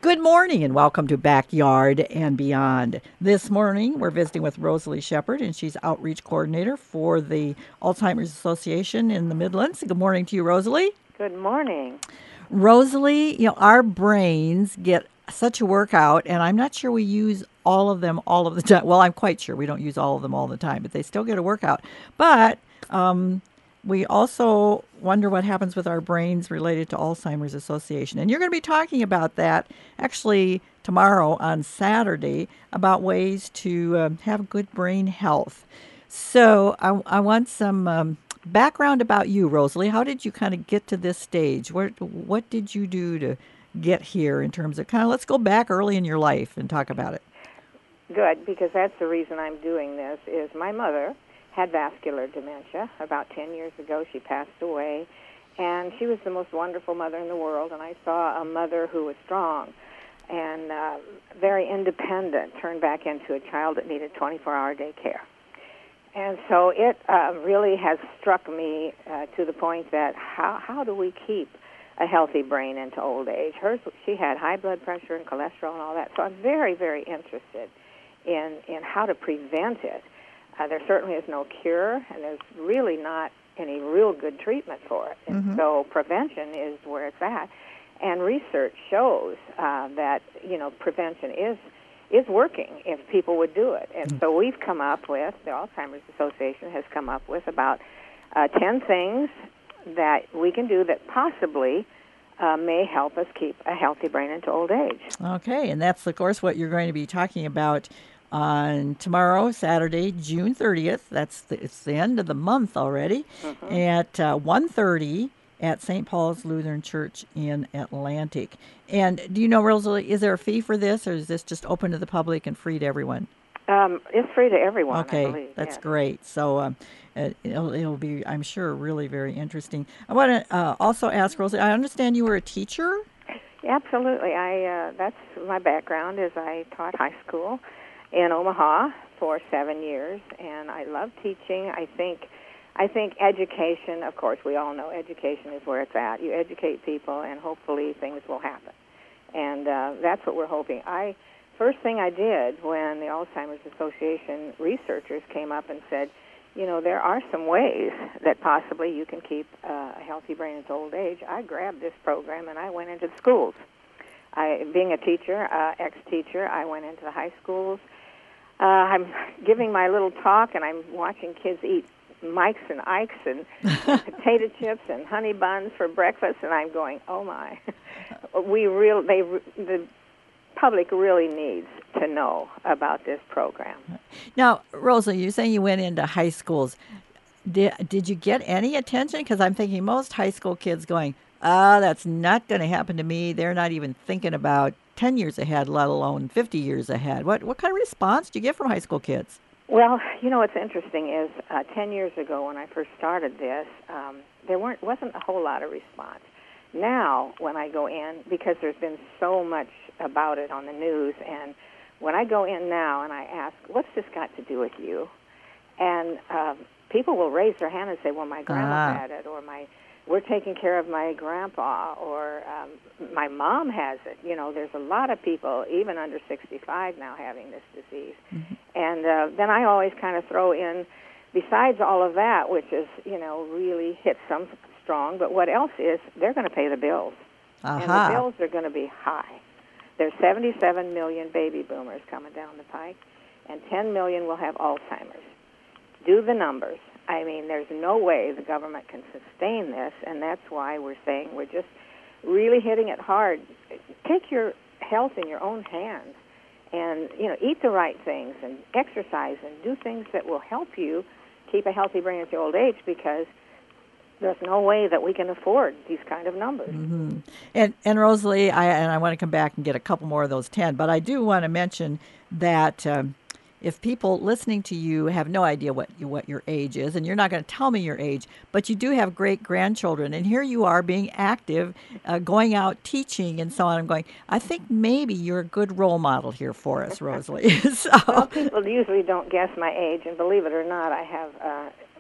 Good morning and welcome to Backyard and Beyond. This morning we're visiting with Rosalie Shepard, and she's outreach coordinator for the Alzheimer's Association in the Midlands. Good morning to you, Rosalie. Good morning. Rosalie, our brains get such a workout, and I'm not sure we use all of them all of the time. Well, I'm quite sure we don't use all of them all the time, but they still get a workout. But we also wonder what happens with our brains related to Alzheimer's Association. And you're going to be talking about that actually tomorrow on Saturday about ways to have good brain health. So I want some background about you, Rosalie. How did you kind of get to this stage? What did you do to get here in terms of let's go back early in your life and talk about it. Good, because that's the reason I'm doing this, is my mother had vascular dementia. About 10 years ago, she passed away, and she was the most wonderful mother in the world, and I saw a mother who was strong and very independent turn back into a child that needed 24-hour day care. And so it really has struck me to the point that how do we keep a healthy brain into old age? She had high blood pressure and cholesterol and all that, so I'm very, very interested in how to prevent it. There certainly is no cure, and there's really not any real good treatment for it. And so prevention is where it's at. And research shows that, prevention is working if people would do it. And so we've come up with, the Alzheimer's Association has come up with about 10 things that we can do that possibly may help us keep a healthy brain into old age. Okay, and that's, of course, what you're going to be talking about on tomorrow, Saturday, June 30th. It's the end of the month already, at 1:30 at St. Paul's Lutheran Church in Atlantic. And do you know, Rosalie, is there a fee for this, or is this just open to the public and free to everyone? It's free to everyone, okay, I believe. That's yes. Great. So it'll be, I'm sure, really very interesting. I want to also ask, Rosalie, I understand you were a teacher? Absolutely. That's my background, is I taught high school in Omaha for 7 years, and I love teaching. I think education, of course, we all know education is where it's at. You educate people, and hopefully things will happen. And that's what we're hoping. First thing I did when the Alzheimer's Association researchers came up and said, there are some ways that possibly you can keep a healthy brain into old age, I grabbed this program and I went into the schools. Being a teacher, ex-teacher, I went into the high schools. I'm giving my little talk, and I'm watching kids eat Mike's and Ike's and potato chips and honey buns for breakfast, and I'm going, oh my, the public really needs to know about this program. Now, Rosalie, you're saying you went into high schools. Did you get any attention? Because I'm thinking most high school kids going, that's not going to happen to me. They're not even thinking about 10 years ahead, let alone 50 years ahead. What kind of response do you get from high school kids? Well, what's interesting is 10 years ago when I first started this, there wasn't a whole lot of response. Now, when I go in, because there's been so much about it on the news, and when I go in now and I ask, what's this got to do with you? And people will raise their hand and say, well, my grandma had it, or we're taking care of my grandpa, or my mom has it. There's a lot of people, even under 65 now, having this disease. And then I always kind of throw in, besides all of that, which is, really hits some strong, but what else is, they're going to pay the bills. And the bills are going to be high. There's 77 million baby boomers coming down the pike, and 10 million will have Alzheimer's. Do the numbers. I mean, there's no way the government can sustain this, and that's why we're saying we're just really hitting it hard. Take your health in your own hands and, eat the right things and exercise and do things that will help you keep a healthy brain at your old age, because there's no way that we can afford these kind of numbers. And Rosalie, I want to come back and get a couple more of those 10, but I do want to mention that if people listening to you have no idea what your age is, and you're not going to tell me your age, but you do have great-grandchildren, and here you are being active, going out teaching and so on. I'm going, I think maybe you're a good role model here for us, Rosalie. Well, people usually don't guess my age, and believe it or not, I have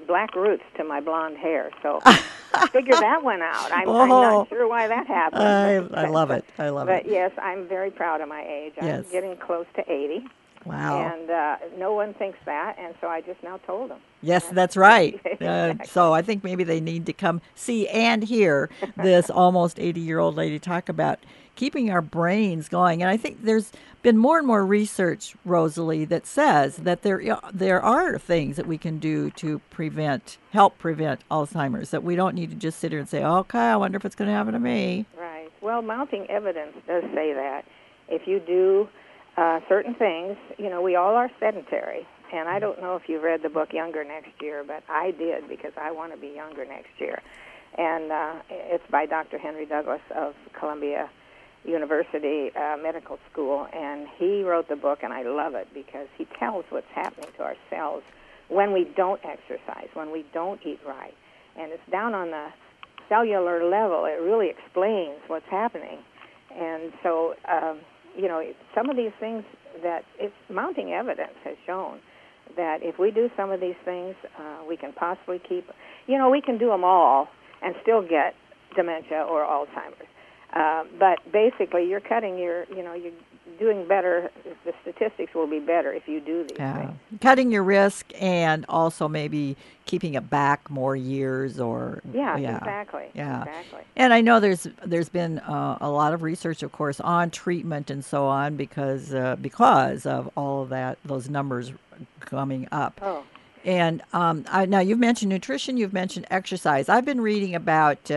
black roots to my blonde hair. So figure that one out. I'm Oh, not sure why that happened. I love it. I love But it. yes, I'm very proud of my age. Yes. I'm getting close to 80. Wow. And no one thinks that, and so I just now told them. Yes, that's right. Exactly. So I think maybe they need to come see and hear this almost 80-year-old lady talk about keeping our brains going. And I think there's been more and more research, Rosalie, that says that there are things that we can do to help prevent Alzheimer's, that we don't need to just sit here and say, okay, I wonder if it's going to happen to me. Right. Well, mounting evidence does say that. If you do certain things, we all are sedentary. And I don't know if you read the book Younger Next Year, but I did because I want to be younger next year. And it's by Dr. Henry Douglas of Columbia University Medical School. And he wrote the book, and I love it because he tells what's happening to our cells when we don't exercise, when we don't eat right. And it's down on the cellular level. It really explains what's happening. And so, some of these things that it's mounting evidence has shown that if we do some of these things, we can possibly we can do them all and still get dementia or Alzheimer's. But basically, you're you're doing better. The statistics will be better if you do these things. Cutting your risk and also maybe keeping it back more years or exactly. And I know there's been a lot of research, of course, on treatment and so on because of all of those numbers coming up. Oh. And now you've mentioned nutrition, you've mentioned exercise. I've been reading about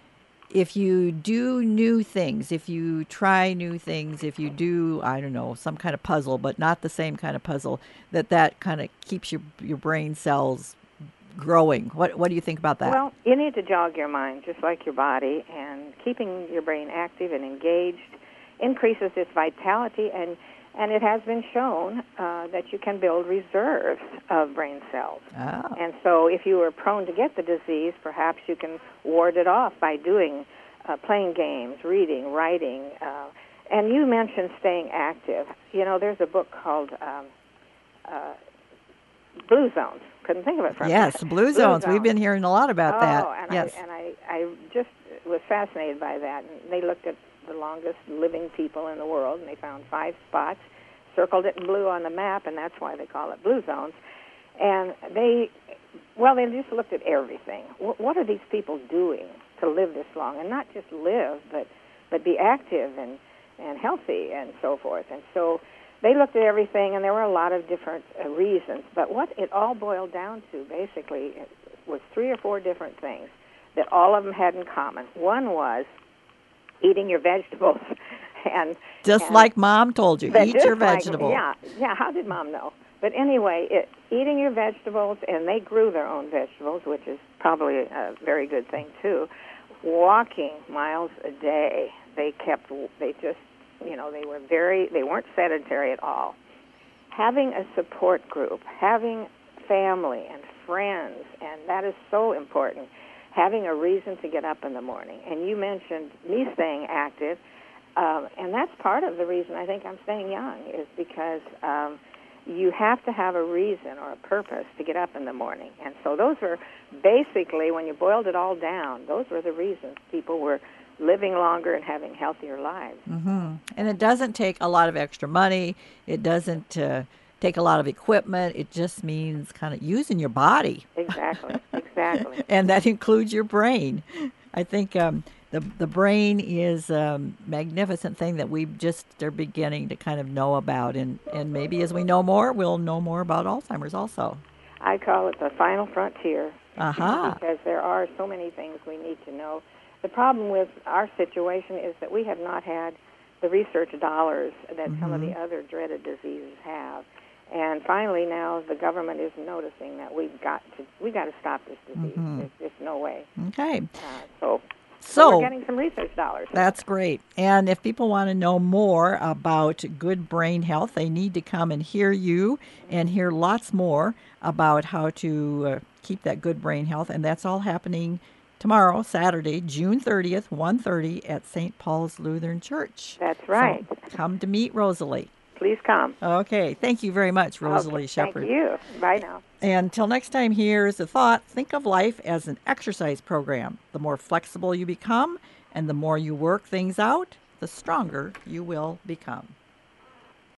if you do new things, if you try new things, if you do, I don't know, some kind of puzzle, but not the same kind of puzzle, that kind of keeps your brain cells growing. What do you think about that? Well, you need to jog your mind just like your body, and keeping your brain active and engaged increases its vitality, and it has been shown that you can build reserves of brain cells. Oh. And so if you are prone to get the disease, perhaps you can ward it off by playing games, reading, writing. And you mentioned staying active. There's a book called Blue Zones. Couldn't think of it for a minute. Yes, Blue Zones. We've been hearing a lot about that. And yes. I just was fascinated by that. And they looked at the longest living people in the world, and they found 5 spots, circled it in blue on the map, and that's why they call it Blue Zones. And they just looked at everything. What are these people doing to live this long? And not just live, but be active and healthy and so forth. And so they looked at everything, and there were a lot of different reasons. But what it all boiled down to, basically, was 3 or 4 different things that all of them had in common. One was eating your vegetables. And like Mom told you, eat your vegetables. Yeah, how did Mom know? But anyway, eating your vegetables, and they grew their own vegetables, which is probably a very good thing, too. Walking miles a day. They weren't sedentary at all. Having a support group, having family and friends, and that is so important. Having a reason to get up in the morning. And you mentioned me staying active, and that's part of the reason I think I'm staying young, is because you have to have a reason or a purpose to get up in the morning. And so those were basically, when you boiled it all down, those were the reasons people were living longer and having healthier lives. Mm-hmm. And it doesn't take a lot of extra money. It doesn't take a lot of equipment. It just means kind of using your body. Exactly. And that includes your brain. I think the brain is a magnificent thing that we just are beginning to kind of know about. And maybe as we know more, we'll know more about Alzheimer's also. I call it the final frontier. Uh-huh. Because there are so many things we need to know. The problem with our situation is that we have not had the research dollars that some of the other dreaded diseases have. And finally now the government is noticing that we've got to stop this disease. There's just no way. Okay. So we're getting some research dollars. That's great. And if people want to know more about good brain health, they need to come and hear you and hear lots more about how to keep that good brain health. And that's all happening tomorrow, Saturday, June 30th, 1:30 at St. Paul's Lutheran Church. That's right. So come to meet Rosalie. Please come. Okay. Thank you very much, Rosalie Okay, Shepard. thank you. Bye now. And until next time, here's a thought. Think of life as an exercise program. The more flexible you become and the more you work things out, the stronger you will become.